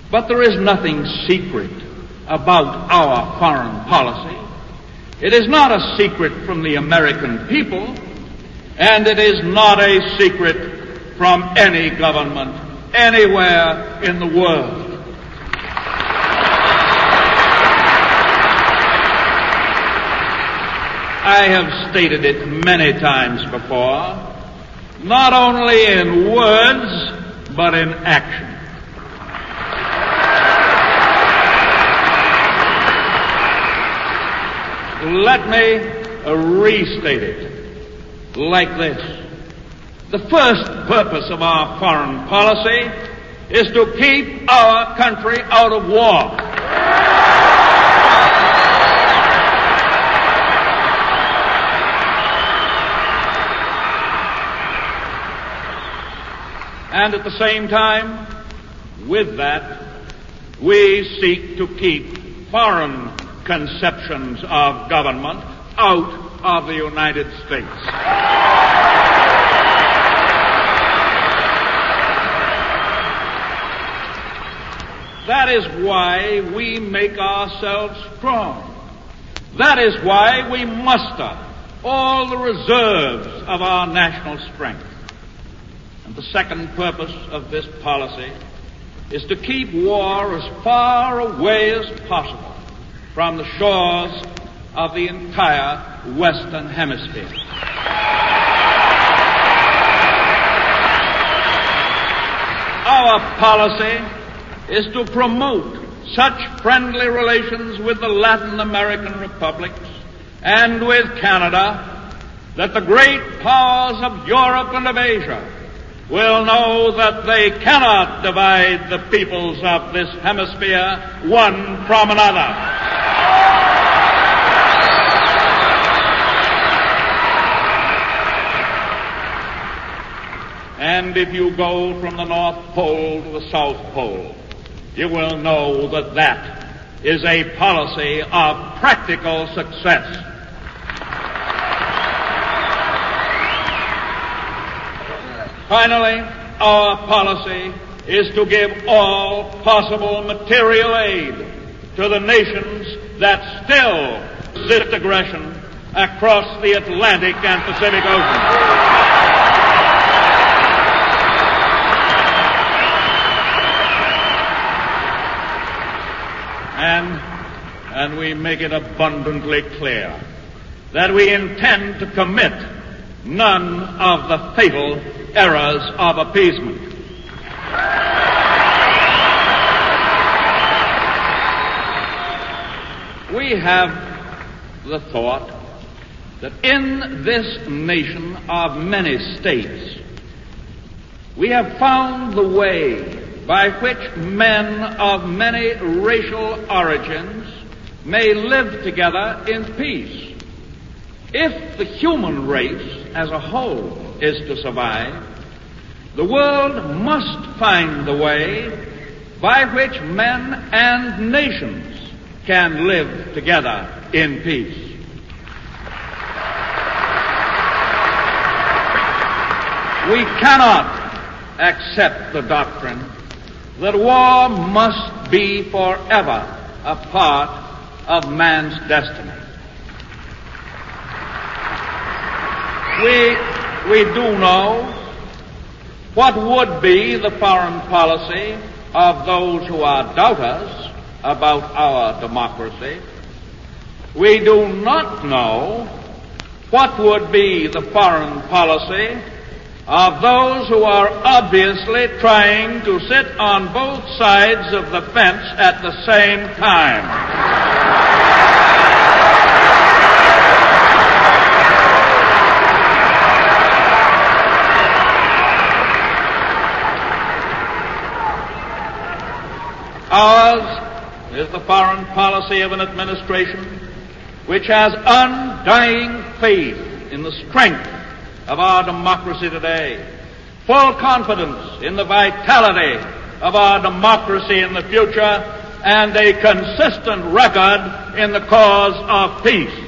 But there is nothing secret about our foreign policy. It is not a secret from the American people, and it is not a secret from any government anywhere in the world. I have stated it many times before, not only in words, but in action. Let me restate it like this. The first purpose of our foreign policy is to keep our country out of war. And at the same time, with that, we seek to keep foreign conceptions of government out of the United States. That is why we make ourselves strong. That is why we muster all the reserves of our national strength. And the second purpose of this policy is to keep war as far away as possible from the shores of the entire Western Hemisphere. Our policy is to promote such friendly relations with the Latin American republics and with Canada that the great powers of Europe and of Asia will know that they cannot divide the peoples of this hemisphere one from another. And if you go from the North Pole to the South Pole, you will know that that is a policy of practical success. Finally, our policy is to give all possible material aid to the nations that still resist aggression across the Atlantic and Pacific Oceans. And we make it abundantly clear that we intend to commit none of the fatal errors of appeasement. We have the thought that in this nation of many states, we have found the way by which men of many racial origins may live together in peace. If the human race as a whole is to survive, the world must find the way by which men and nations can live together in peace. We cannot accept the doctrine that war must be forever a part of man's destiny. We do know what would be the foreign policy of those who are doubters about our democracy. We do not know what would be the foreign policy of those who are obviously trying to sit on both sides of the fence at the same time. Ours is the foreign policy of an administration which has undying faith in the strength of our democracy today, full confidence in the vitality of our democracy in the future, and a consistent record in the cause of peace.